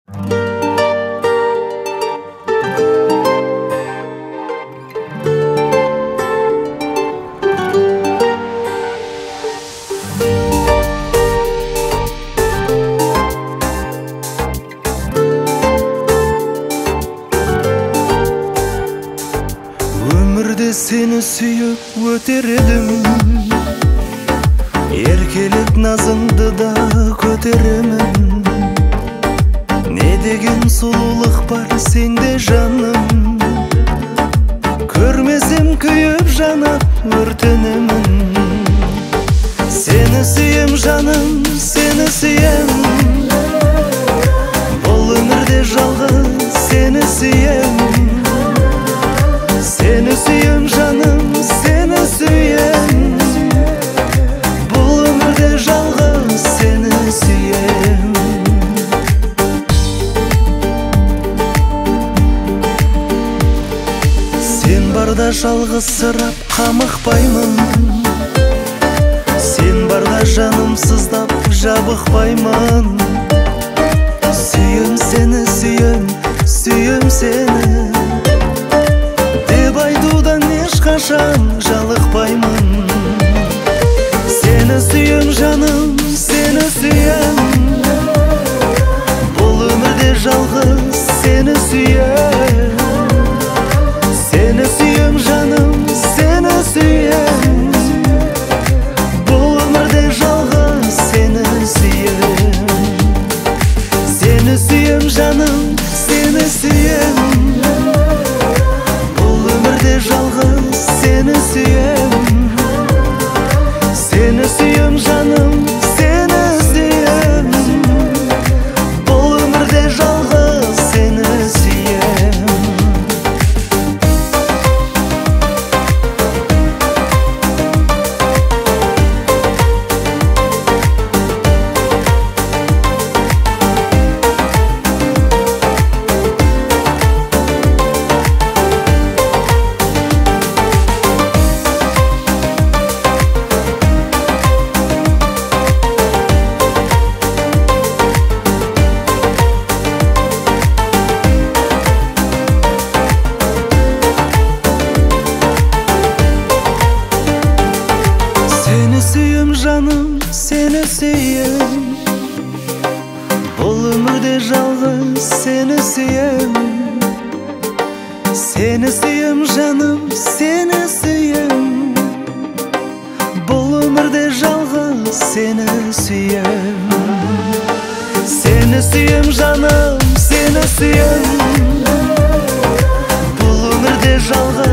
Өмірде сені сүйіп өтер едім, еркелік назыңды да көтеремін. Не деген сұлулық бар сенде жаным, көрмесем күйіп жанап өртенемін. Сені сүйем жаным, сені сүйем, бұл өмірде жалғыз сені сүйем. Seni suyum canım, seni suyem, bu ömürde жалғыз seni suyem. Sen barda жалғызсырап қамықпаймын, sen барда жаным сыздап жабықпаймын. Сүйем сені, сүйем, сүйем сені, айтудан ешқашан жалықпаймын. Сені сүйем жаным, сені сүйем, бұл өмірде жалғыз сені сүйем. Сені сүйем жаным, сені сүйем, бұл өмірде жалғыз сені сүйем. Сені сүйем жаным, сені сүйем, жалғыз seni suyem. Seni suyem жаным, seni suyem, бұл өмірде жалғыз seni suyem. Suyum canım, seni suyem, бұл өмірде жалғыз seni suyem. Seni suyem canım, seni suyem, бұл өмірде жалғыз seni suyem. Seni suyem canım, seni suyem, бұл өмірде жалғыз